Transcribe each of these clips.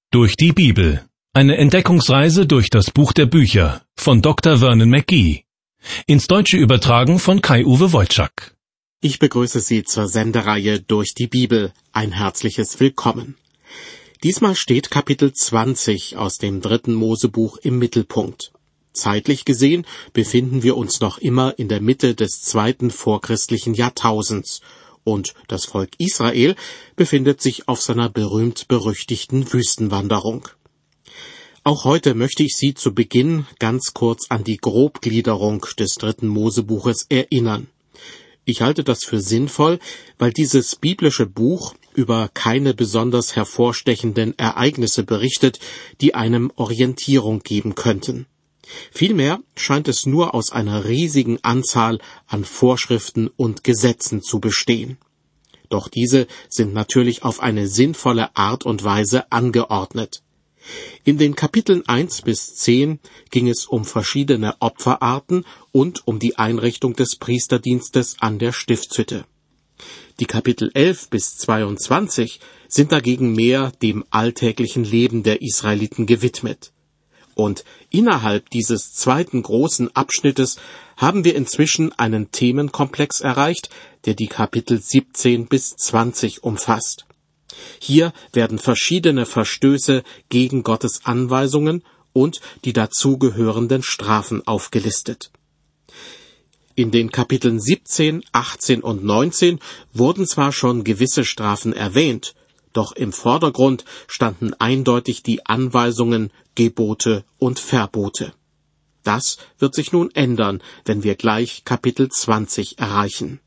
Durch die Bibel. Eine Entdeckungsreise durch das Buch der Bücher von Dr. Vernon McGee. Ins Deutsche übertragen von Kai-Uwe Wolczak. Ich begrüße Sie zur Sendereihe Durch die Bibel. Ein herzliches Willkommen. Diesmal steht Kapitel 20 aus dem 3. Mosebuch im Mittelpunkt. Zeitlich gesehen befinden wir uns noch immer in der Mitte des 2. vorchristlichen Jahrtausends. Und das Volk Israel befindet sich auf seiner berühmt-berüchtigten Wüstenwanderung. Auch heute möchte ich Sie zu Beginn ganz kurz an die Grobgliederung des 3. Mosebuches erinnern. Ich halte das für sinnvoll, weil dieses biblische Buch über keine besonders hervorstechenden Ereignisse berichtet, die einem Orientierung geben könnten. Vielmehr scheint es nur aus einer riesigen Anzahl an Vorschriften und Gesetzen zu bestehen. Doch diese sind natürlich auf eine sinnvolle Art und Weise angeordnet. In den Kapiteln 1 bis 10 ging es um verschiedene Opferarten und um die Einrichtung des Priesterdienstes an der Stiftshütte. Die Kapitel 11 bis 22 sind dagegen mehr dem alltäglichen Leben der Israeliten gewidmet. Und innerhalb dieses zweiten großen Abschnittes haben wir inzwischen einen Themenkomplex erreicht, der die Kapitel 17 bis 20 umfasst. Hier werden verschiedene Verstöße gegen Gottes Anweisungen und die dazugehörenden Strafen aufgelistet. In den Kapiteln 17, 18 und 19 wurden zwar schon gewisse Strafen erwähnt, doch im Vordergrund standen eindeutig die Anweisungen, Gebote und Verbote. Das wird sich nun ändern, wenn wir gleich Kapitel 20 erreichen.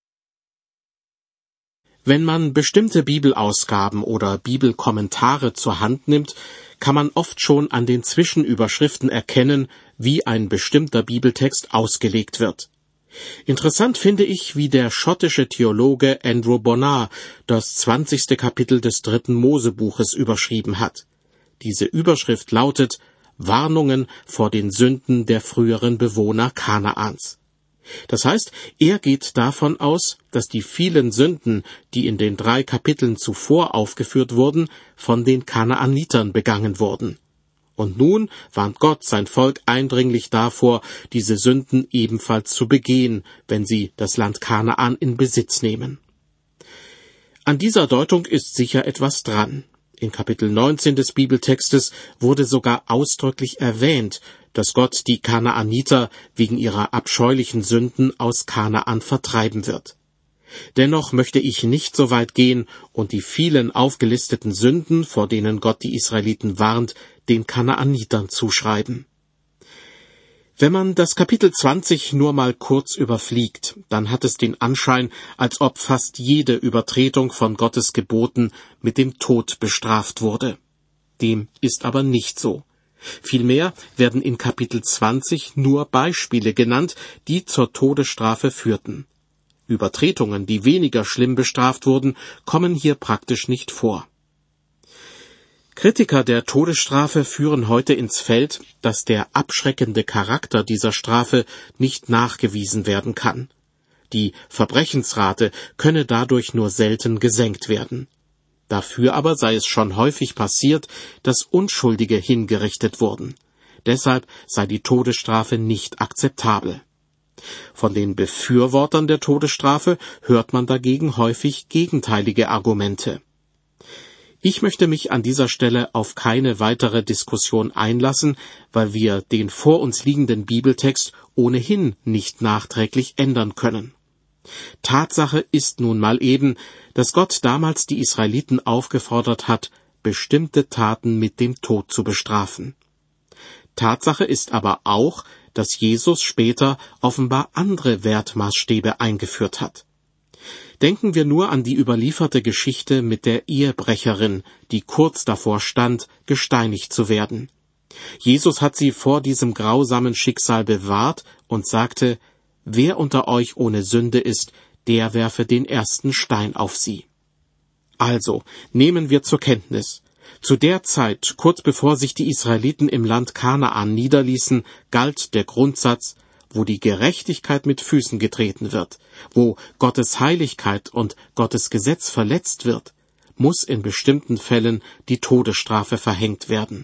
Wenn man bestimmte Bibelausgaben oder Bibelkommentare zur Hand nimmt, kann man oft schon an den Zwischenüberschriften erkennen, wie ein bestimmter Bibeltext ausgelegt wird. Interessant finde ich, wie der schottische Theologe Andrew Bonar das 20. Kapitel des 3. Mosebuches überschrieben hat. Diese Überschrift lautet »Warnungen vor den Sünden der früheren Bewohner Kanaans«. Das heißt, er geht davon aus, dass die vielen Sünden, die in den 3 Kapiteln zuvor aufgeführt wurden, von den Kanaanitern begangen wurden. Und nun warnt Gott sein Volk eindringlich davor, diese Sünden ebenfalls zu begehen, wenn sie das Land Kanaan in Besitz nehmen. An dieser Deutung ist sicher etwas dran. In Kapitel 19 des Bibeltextes wurde sogar ausdrücklich erwähnt, dass Gott die Kanaaniter wegen ihrer abscheulichen Sünden aus Kanaan vertreiben wird. Dennoch möchte ich nicht so weit gehen und die vielen aufgelisteten Sünden, vor denen Gott die Israeliten warnt, den Kanaanitern zuschreiben. Wenn man das Kapitel 20 nur mal kurz überfliegt, dann hat es den Anschein, als ob fast jede Übertretung von Gottes Geboten mit dem Tod bestraft wurde. Dem ist aber nicht so. Vielmehr werden in Kapitel 20 nur Beispiele genannt, die zur Todesstrafe führten. Übertretungen, die weniger schlimm bestraft wurden, kommen hier praktisch nicht vor. Kritiker der Todesstrafe führen heute ins Feld, dass der abschreckende Charakter dieser Strafe nicht nachgewiesen werden kann. Die Verbrechensrate könne dadurch nur selten gesenkt werden. Dafür aber sei es schon häufig passiert, dass Unschuldige hingerichtet wurden. Deshalb sei die Todesstrafe nicht akzeptabel. Von den Befürwortern der Todesstrafe hört man dagegen häufig gegenteilige Argumente. Ich möchte mich an dieser Stelle auf keine weitere Diskussion einlassen, weil wir den vor uns liegenden Bibeltext ohnehin nicht nachträglich ändern können. Tatsache ist nun mal eben, dass Gott damals die Israeliten aufgefordert hat, bestimmte Taten mit dem Tod zu bestrafen. Tatsache ist aber auch, dass Jesus später offenbar andere Wertmaßstäbe eingeführt hat. Denken wir nur an die überlieferte Geschichte mit der Ehebrecherin, die kurz davor stand, gesteinigt zu werden. Jesus hat sie vor diesem grausamen Schicksal bewahrt und sagte, »Wer unter euch ohne Sünde ist, der werfe den ersten Stein auf sie.« Also, nehmen wir zur Kenntnis. Zu der Zeit, kurz bevor sich die Israeliten im Land Kanaan niederließen, galt der Grundsatz, wo die Gerechtigkeit mit Füßen getreten wird, wo Gottes Heiligkeit und Gottes Gesetz verletzt wird, muss in bestimmten Fällen die Todesstrafe verhängt werden.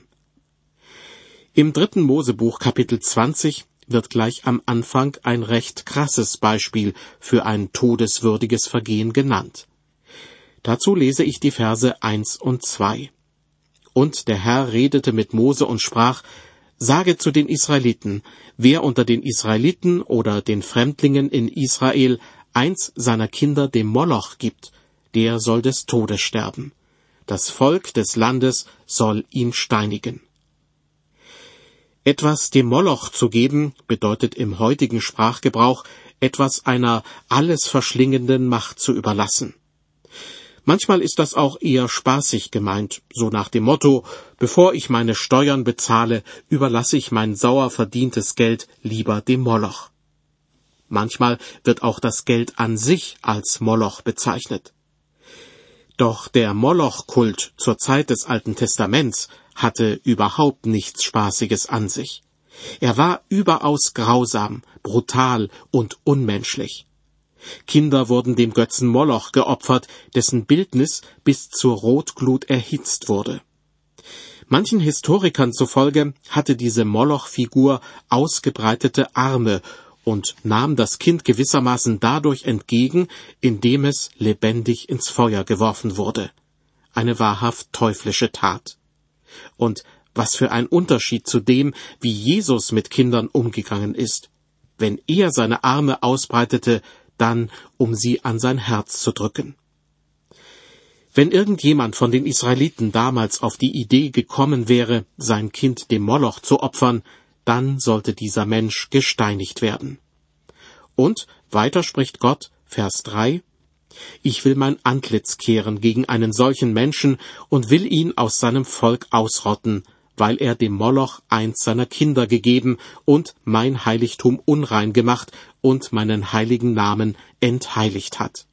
Im 3. Mosebuch Kapitel 20 wird gleich am Anfang ein recht krasses Beispiel für ein todeswürdiges Vergehen genannt. Dazu lese ich die Verse 1 und 2. Und der Herr redete mit Mose und sprach: Sage zu den Israeliten, wer unter den Israeliten oder den Fremdlingen in Israel eins seiner Kinder dem Moloch gibt, der soll des Todes sterben. Das Volk des Landes soll ihn steinigen. Etwas dem Moloch zu geben, bedeutet im heutigen Sprachgebrauch, etwas einer alles verschlingenden Macht zu überlassen. Manchmal ist das auch eher spaßig gemeint, so nach dem Motto: Bevor ich meine Steuern bezahle, überlasse ich mein sauer verdientes Geld lieber dem Moloch. Manchmal wird auch das Geld an sich als Moloch bezeichnet. Doch der Moloch-Kult zur Zeit des Alten Testaments hatte überhaupt nichts Spaßiges an sich. Er war überaus grausam, brutal und unmenschlich. Kinder wurden dem Götzen Moloch geopfert, dessen Bildnis bis zur Rotglut erhitzt wurde. Manchen Historikern zufolge hatte diese Moloch-Figur ausgebreitete Arme und nahm das Kind gewissermaßen dadurch entgegen, indem es lebendig ins Feuer geworfen wurde. Eine wahrhaft teuflische Tat. Und was für ein Unterschied zu dem, wie Jesus mit Kindern umgegangen ist. Wenn er seine Arme ausbreitete, dann um sie an sein Herz zu drücken. Wenn irgendjemand von den Israeliten damals auf die Idee gekommen wäre, sein Kind dem Moloch zu opfern, dann sollte dieser Mensch gesteinigt werden. Und weiter spricht Gott, Vers 3, Ich will mein Antlitz kehren gegen einen solchen Menschen und will ihn aus seinem Volk ausrotten, weil er dem Moloch eins seiner Kinder gegeben und mein Heiligtum unrein gemacht und meinen heiligen Namen entheiligt hat.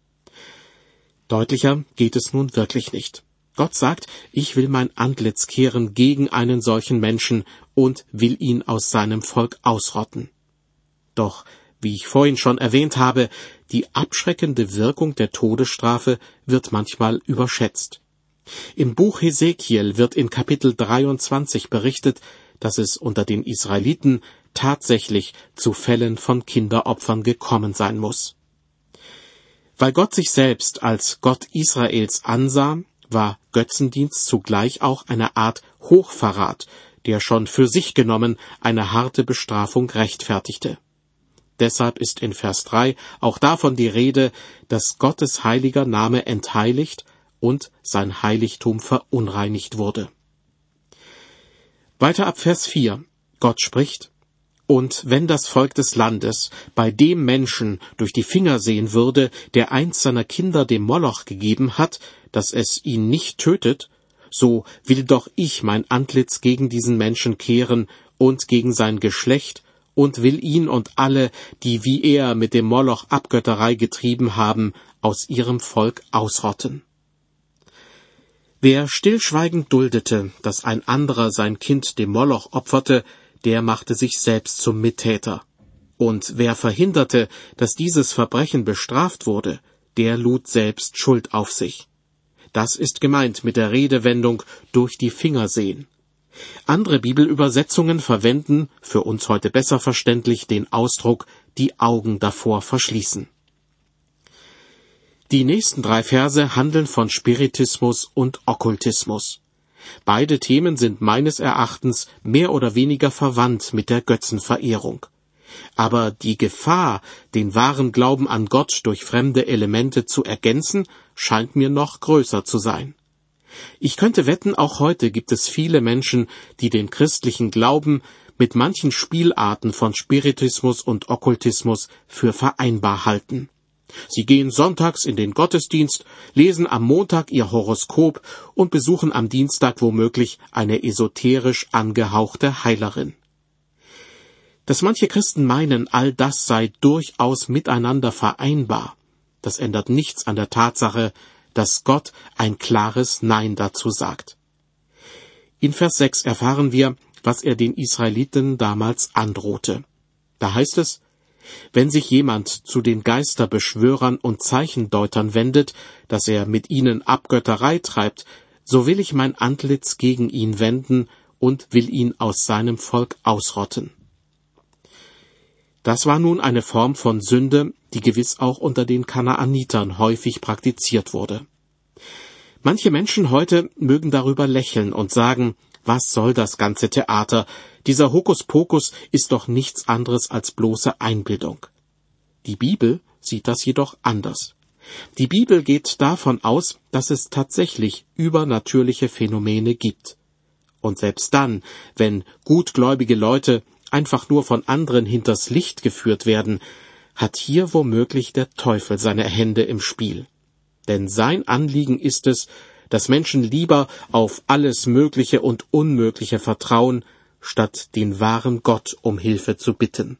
Deutlicher geht es nun wirklich nicht. Gott sagt, ich will mein Antlitz kehren gegen einen solchen Menschen und will ihn aus seinem Volk ausrotten. Doch, wie ich vorhin schon erwähnt habe, die abschreckende Wirkung der Todesstrafe wird manchmal überschätzt. Im Buch Hesekiel wird in Kapitel 23 berichtet, dass es unter den Israeliten tatsächlich zu Fällen von Kinderopfern gekommen sein muss. Weil Gott sich selbst als Gott Israels ansah, war Götzendienst zugleich auch eine Art Hochverrat, der schon für sich genommen eine harte Bestrafung rechtfertigte. Deshalb ist in Vers 3 auch davon die Rede, dass Gottes heiliger Name entheiligt und sein Heiligtum verunreinigt wurde. Weiter ab Vers 4. Gott spricht: Und wenn das Volk des Landes bei dem Menschen durch die Finger sehen würde, der eins seiner Kinder dem Moloch gegeben hat, dass es ihn nicht tötet, so will doch ich mein Antlitz gegen diesen Menschen kehren und gegen sein Geschlecht und will ihn und alle, die wie er mit dem Moloch Abgötterei getrieben haben, aus ihrem Volk ausrotten. Wer stillschweigend duldete, dass ein anderer sein Kind dem Moloch opferte, der machte sich selbst zum Mittäter. Und wer verhinderte, dass dieses Verbrechen bestraft wurde, der lud selbst Schuld auf sich. Das ist gemeint mit der Redewendung durch die Finger sehen. Andere Bibelübersetzungen verwenden, für uns heute besser verständlich, den Ausdruck die Augen davor verschließen. Die nächsten 3 Verse handeln von Spiritismus und Okkultismus. Beide Themen sind meines Erachtens mehr oder weniger verwandt mit der Götzenverehrung. Aber die Gefahr, den wahren Glauben an Gott durch fremde Elemente zu ergänzen, scheint mir noch größer zu sein. Ich könnte wetten, auch heute gibt es viele Menschen, die den christlichen Glauben mit manchen Spielarten von Spiritismus und Okkultismus für vereinbar halten. Sie gehen sonntags in den Gottesdienst, lesen am Montag ihr Horoskop und besuchen am Dienstag womöglich eine esoterisch angehauchte Heilerin. Dass manche Christen meinen, all das sei durchaus miteinander vereinbar, das ändert nichts an der Tatsache, dass Gott ein klares Nein dazu sagt. In Vers 6 erfahren wir, was er den Israeliten damals androhte. Da heißt es: Wenn sich jemand zu den Geisterbeschwörern und Zeichendeutern wendet, dass er mit ihnen Abgötterei treibt, so will ich mein Antlitz gegen ihn wenden und will ihn aus seinem Volk ausrotten. Das war nun eine Form von Sünde, die gewiss auch unter den Kanaanitern häufig praktiziert wurde. Manche Menschen heute mögen darüber lächeln und sagen, was soll das ganze Theater? Dieser Hokuspokus ist doch nichts anderes als bloße Einbildung. Die Bibel sieht das jedoch anders. Die Bibel geht davon aus, dass es tatsächlich übernatürliche Phänomene gibt. Und selbst dann, wenn gutgläubige Leute einfach nur von anderen hinters Licht geführt werden, hat hier womöglich der Teufel seine Hände im Spiel. Denn sein Anliegen ist es, dass Menschen lieber auf alles Mögliche und Unmögliche vertrauen, statt den wahren Gott um Hilfe zu bitten.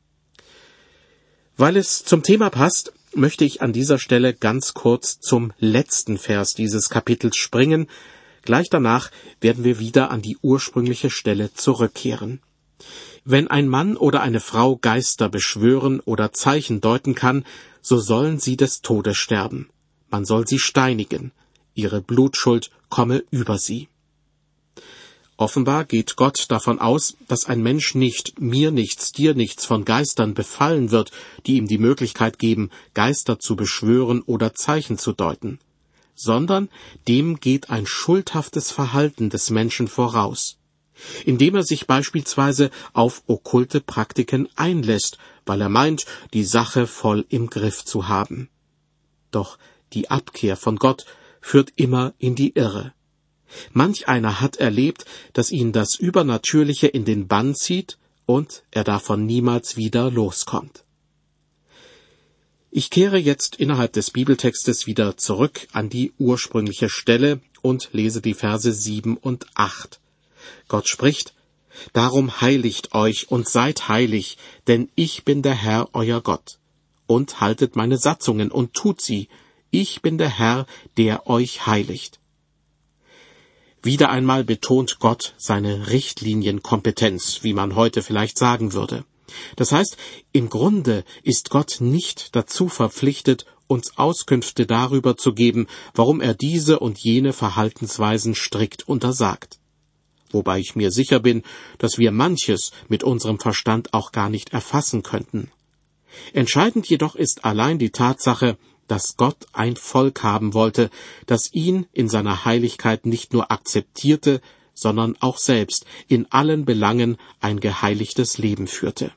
Weil es zum Thema passt, möchte ich an dieser Stelle ganz kurz zum letzten Vers dieses Kapitels springen. Gleich danach werden wir wieder an die ursprüngliche Stelle zurückkehren. Wenn ein Mann oder eine Frau Geister beschwören oder Zeichen deuten kann, so sollen sie des Todes sterben. Man soll sie steinigen. Ihre Blutschuld komme über sie. Offenbar geht Gott davon aus, dass ein Mensch nicht mir nichts, dir nichts von Geistern befallen wird, die ihm die Möglichkeit geben, Geister zu beschwören oder Zeichen zu deuten, sondern dem geht ein schuldhaftes Verhalten des Menschen voraus, indem er sich beispielsweise auf okkulte Praktiken einlässt, weil er meint, die Sache voll im Griff zu haben. Doch die Abkehr von Gott führt immer in die Irre. Manch einer hat erlebt, dass ihn das Übernatürliche in den Bann zieht und er davon niemals wieder loskommt. Ich kehre jetzt innerhalb des Bibeltextes wieder zurück an die ursprüngliche Stelle und lese die Verse 7 und 8. Gott spricht: Darum heiligt euch und seid heilig, denn ich bin der Herr, euer Gott. Und haltet meine Satzungen und tut sie. Ich bin der Herr, der euch heiligt. Wieder einmal betont Gott seine Richtlinienkompetenz, wie man heute vielleicht sagen würde. Das heißt, im Grunde ist Gott nicht dazu verpflichtet, uns Auskünfte darüber zu geben, warum er diese und jene Verhaltensweisen strikt untersagt. Wobei ich mir sicher bin, dass wir manches mit unserem Verstand auch gar nicht erfassen könnten. Entscheidend jedoch ist allein die Tatsache, dass Gott ein Volk haben wollte, das ihn in seiner Heiligkeit nicht nur akzeptierte, sondern auch selbst in allen Belangen ein geheiligtes Leben führte.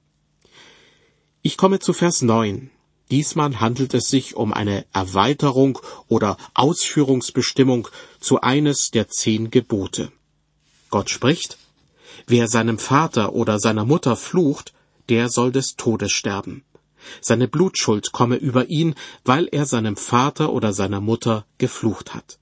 Ich komme zu Vers 9. Diesmal handelt es sich um eine Erweiterung oder Ausführungsbestimmung zu eines der 10 Gebote. Gott spricht: Wer seinem Vater oder seiner Mutter flucht, der soll des Todes sterben. Seine Blutschuld komme über ihn, weil er seinem Vater oder seiner Mutter geflucht hat.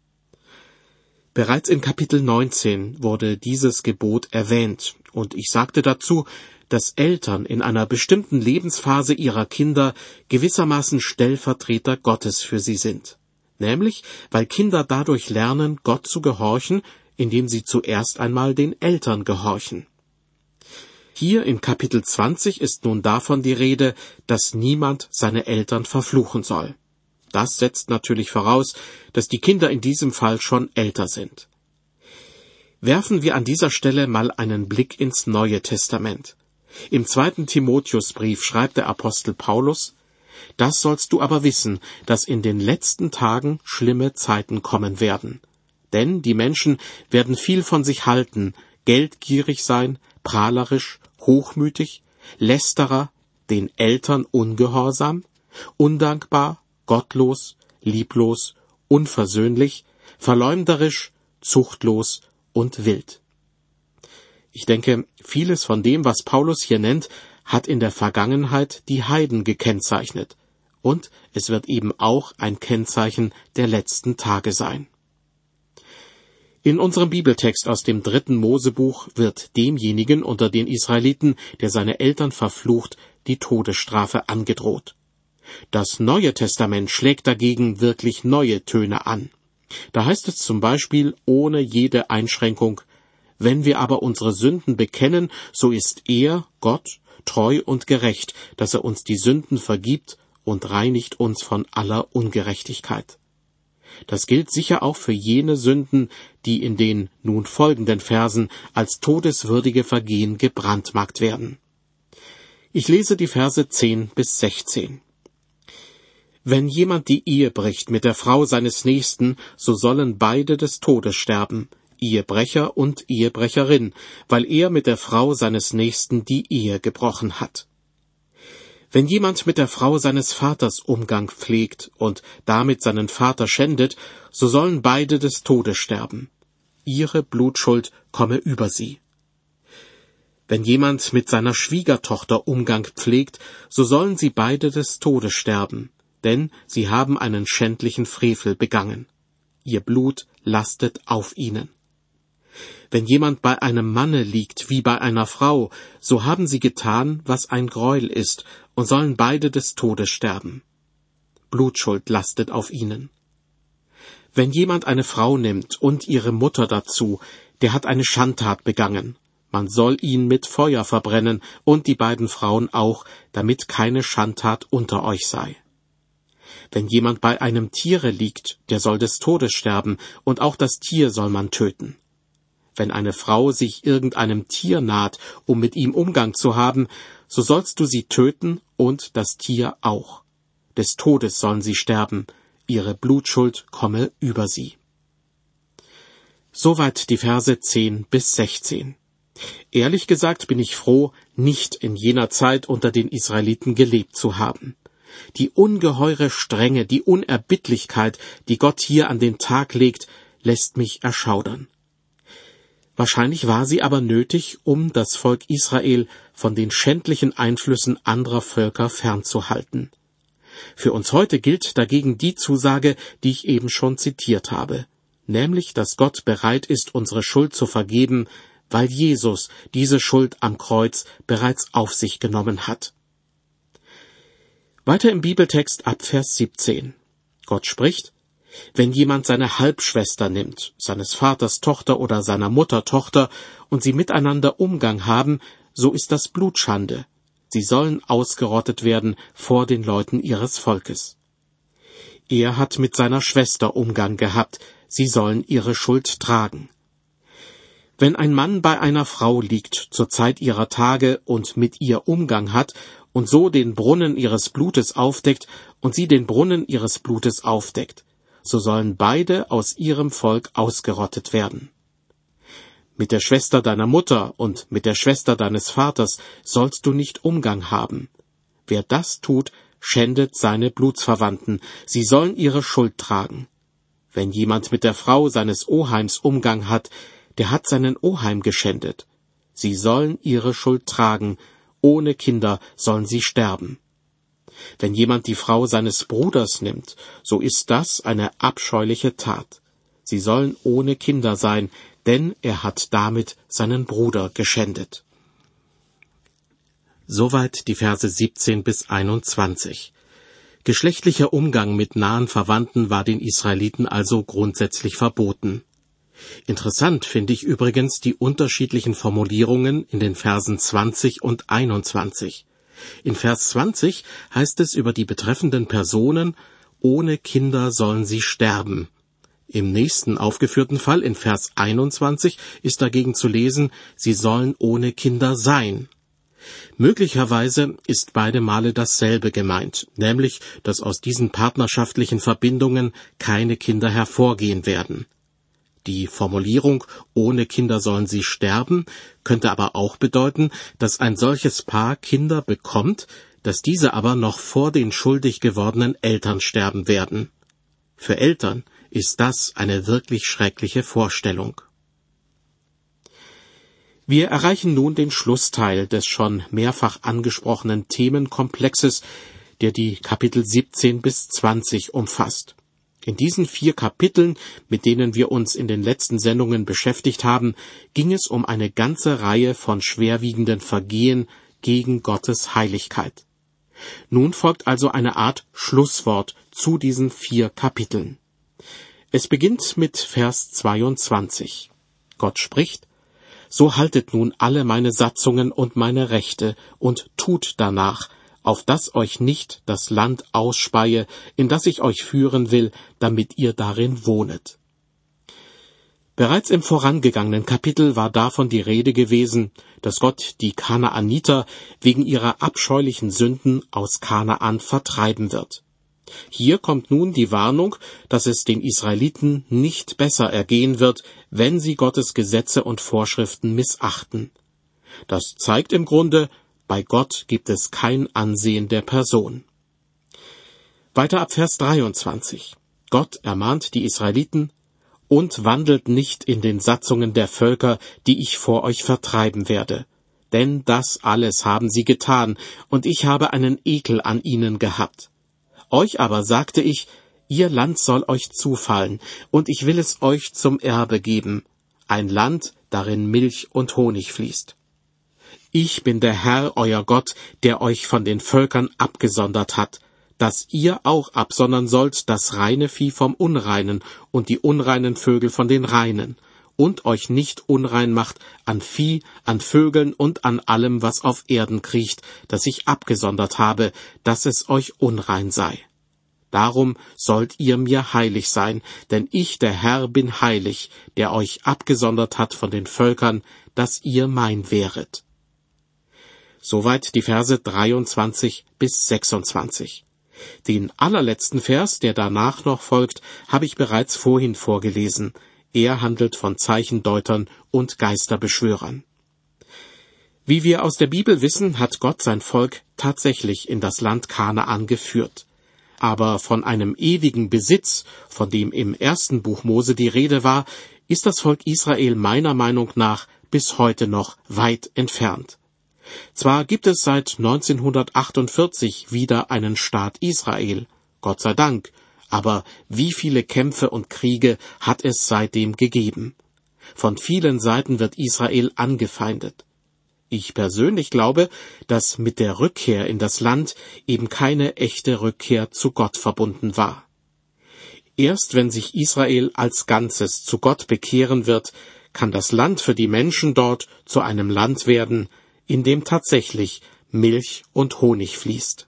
Bereits in Kapitel 19 wurde dieses Gebot erwähnt, und ich sagte dazu, dass Eltern in einer bestimmten Lebensphase ihrer Kinder gewissermaßen Stellvertreter Gottes für sie sind. Nämlich, weil Kinder dadurch lernen, Gott zu gehorchen, indem sie zuerst einmal den Eltern gehorchen. Hier in Kapitel 20 ist nun davon die Rede, dass niemand seine Eltern verfluchen soll. Das setzt natürlich voraus, dass die Kinder in diesem Fall schon älter sind. Werfen wir an dieser Stelle mal einen Blick ins Neue Testament. Im 2. Timotheusbrief schreibt der Apostel Paulus: Das sollst du aber wissen, dass in den letzten Tagen schlimme Zeiten kommen werden. Denn die Menschen werden viel von sich halten, geldgierig sein, prahlerisch, hochmütig, Lästerer, den Eltern ungehorsam, undankbar, gottlos, lieblos, unversöhnlich, verleumderisch, zuchtlos und wild. Ich denke, vieles von dem, was Paulus hier nennt, hat in der Vergangenheit die Heiden gekennzeichnet. Und es wird eben auch ein Kennzeichen der letzten Tage sein. In unserem Bibeltext aus dem 3. Mosebuch wird demjenigen unter den Israeliten, der seine Eltern verflucht, die Todesstrafe angedroht. Das Neue Testament schlägt dagegen wirklich neue Töne an. Da heißt es zum Beispiel ohne jede Einschränkung: Wenn wir aber unsere Sünden bekennen, so ist er, Gott, treu und gerecht, dass er uns die Sünden vergibt und reinigt uns von aller Ungerechtigkeit. Das gilt sicher auch für jene Sünden, die in den nun folgenden Versen als todeswürdige Vergehen gebrandmarkt werden. Ich lese die Verse 10 bis 16. Wenn jemand die Ehe bricht mit der Frau seines Nächsten, so sollen beide des Todes sterben, Ehebrecher und Ehebrecherin, weil er mit der Frau seines Nächsten die Ehe gebrochen hat. Wenn jemand mit der Frau seines Vaters Umgang pflegt und damit seinen Vater schändet, so sollen beide des Todes sterben. Ihre Blutschuld komme über sie. Wenn jemand mit seiner Schwiegertochter Umgang pflegt, so sollen sie beide des Todes sterben, denn sie haben einen schändlichen Frevel begangen. Ihr Blut lastet auf ihnen. Wenn jemand bei einem Manne liegt wie bei einer Frau, so haben sie getan, was ein Gräuel ist, und sollen beide des Todes sterben. Blutschuld lastet auf ihnen. Wenn jemand eine Frau nimmt und ihre Mutter dazu, der hat eine Schandtat begangen. Man soll ihn mit Feuer verbrennen und die beiden Frauen auch, damit keine Schandtat unter euch sei. Wenn jemand bei einem Tiere liegt, der soll des Todes sterben, und auch das Tier soll man töten. Wenn eine Frau sich irgendeinem Tier naht, um mit ihm Umgang zu haben, so sollst du sie töten und das Tier auch. Des Todes sollen sie sterben, ihre Blutschuld komme über sie. Soweit die Verse 10 bis 16. Ehrlich gesagt bin ich froh, nicht in jener Zeit unter den Israeliten gelebt zu haben. Die ungeheure Strenge, die Unerbittlichkeit, die Gott hier an den Tag legt, lässt mich erschaudern. Wahrscheinlich war sie aber nötig, um das Volk Israel von den schändlichen Einflüssen anderer Völker fernzuhalten. Für uns heute gilt dagegen die Zusage, die ich eben schon zitiert habe, nämlich, dass Gott bereit ist, unsere Schuld zu vergeben, weil Jesus diese Schuld am Kreuz bereits auf sich genommen hat. Weiter im Bibeltext ab Vers 17. Gott spricht: Wenn jemand seine Halbschwester nimmt, seines Vaters Tochter oder seiner Mutter Tochter, und sie miteinander Umgang haben, so ist das Blutschande. Sie sollen ausgerottet werden vor den Leuten ihres Volkes. Er hat mit seiner Schwester Umgang gehabt, sie sollen ihre Schuld tragen. Wenn ein Mann bei einer Frau liegt zur Zeit ihrer Tage und mit ihr Umgang hat und so den Brunnen ihres Blutes aufdeckt und sie den Brunnen ihres Blutes aufdeckt, so sollen beide aus ihrem Volk ausgerottet werden. Mit der Schwester deiner Mutter und mit der Schwester deines Vaters sollst du nicht Umgang haben. Wer das tut, schändet seine Blutsverwandten, sie sollen ihre Schuld tragen. Wenn jemand mit der Frau seines Oheims Umgang hat, der hat seinen Oheim geschändet. Sie sollen ihre Schuld tragen, ohne Kinder sollen sie sterben. Wenn jemand die Frau seines Bruders nimmt, so ist das eine abscheuliche Tat. Sie sollen ohne Kinder sein, denn er hat damit seinen Bruder geschändet. Soweit die Verse 17 bis 21. Geschlechtlicher Umgang mit nahen Verwandten war den Israeliten also grundsätzlich verboten. Interessant finde ich übrigens die unterschiedlichen Formulierungen in den Versen 20 und 21. In Vers 20 heißt es über die betreffenden Personen: Ohne Kinder sollen sie sterben. Im nächsten aufgeführten Fall, in Vers 21, ist dagegen zu lesen: Sie sollen ohne Kinder sein. Möglicherweise ist beide Male dasselbe gemeint, nämlich, dass aus diesen partnerschaftlichen Verbindungen keine Kinder hervorgehen werden. Die Formulierung »ohne Kinder sollen sie sterben« könnte aber auch bedeuten, dass ein solches Paar Kinder bekommt, dass diese aber noch vor den schuldig gewordenen Eltern sterben werden. Für Eltern ist das eine wirklich schreckliche Vorstellung. Wir erreichen nun den Schlussteil des schon mehrfach angesprochenen Themenkomplexes, der die Kapitel 17 bis 20 umfasst. In diesen 4 Kapiteln, mit denen wir uns in den letzten Sendungen beschäftigt haben, ging es um eine ganze Reihe von schwerwiegenden Vergehen gegen Gottes Heiligkeit. Nun folgt also eine Art Schlusswort zu diesen 4 Kapiteln. Es beginnt mit Vers 22. Gott spricht: So haltet nun alle meine Satzungen und meine Rechte und tut danach, auf dass euch nicht das Land ausspeie, in das ich euch führen will, damit ihr darin wohnet. Bereits im vorangegangenen Kapitel war davon die Rede gewesen, dass Gott die Kanaaniter wegen ihrer abscheulichen Sünden aus Kanaan vertreiben wird. Hier kommt nun die Warnung, dass es den Israeliten nicht besser ergehen wird, wenn sie Gottes Gesetze und Vorschriften missachten. Das zeigt im Grunde, bei Gott gibt es kein Ansehen der Person. Weiter ab Vers 23. Gott ermahnt die Israeliten: Und wandelt nicht in den Satzungen der Völker, die ich vor euch vertreiben werde. Denn das alles haben sie getan, und ich habe einen Ekel an ihnen gehabt. Euch aber sagte ich, ihr Land soll euch zufallen, und ich will es euch zum Erbe geben, ein Land, darin Milch und Honig fließt. Ich bin der Herr, euer Gott, der euch von den Völkern abgesondert hat, dass ihr auch absondern sollt das reine Vieh vom Unreinen und die unreinen Vögel von den Reinen, und euch nicht unrein macht an Vieh, an Vögeln und an allem, was auf Erden kriecht, das ich abgesondert habe, dass es euch unrein sei. Darum sollt ihr mir heilig sein, denn ich, der Herr, bin heilig, der euch abgesondert hat von den Völkern, dass ihr mein wäret. Soweit die Verse 23 bis 26. Den allerletzten Vers, der danach noch folgt, habe ich bereits vorhin vorgelesen. Er handelt von Zeichendeutern und Geisterbeschwörern. Wie wir aus der Bibel wissen, hat Gott sein Volk tatsächlich in das Land Kanaan geführt. Aber von einem ewigen Besitz, von dem im ersten Buch Mose die Rede war, ist das Volk Israel meiner Meinung nach bis heute noch weit entfernt. Zwar gibt es seit 1948 wieder einen Staat Israel, Gott sei Dank, aber wie viele Kämpfe und Kriege hat es seitdem gegeben? Von vielen Seiten wird Israel angefeindet. Ich persönlich glaube, dass mit der Rückkehr in das Land eben keine echte Rückkehr zu Gott verbunden war. Erst wenn sich Israel als Ganzes zu Gott bekehren wird, kann das Land für die Menschen dort zu einem Land werden, in dem tatsächlich Milch und Honig fließt.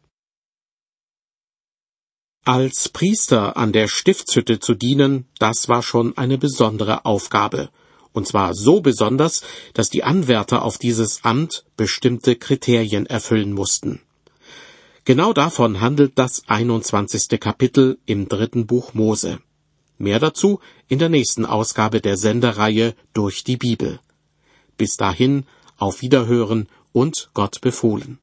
Als Priester an der Stiftshütte zu dienen, das war schon eine besondere Aufgabe. Und zwar so besonders, dass die Anwärter auf dieses Amt bestimmte Kriterien erfüllen mussten. Genau davon handelt das 21. Kapitel im 3. Buch Mose. Mehr dazu in der nächsten Ausgabe der Sendereihe Durch die Bibel. Bis dahin, auf Wiederhören und Gott befohlen.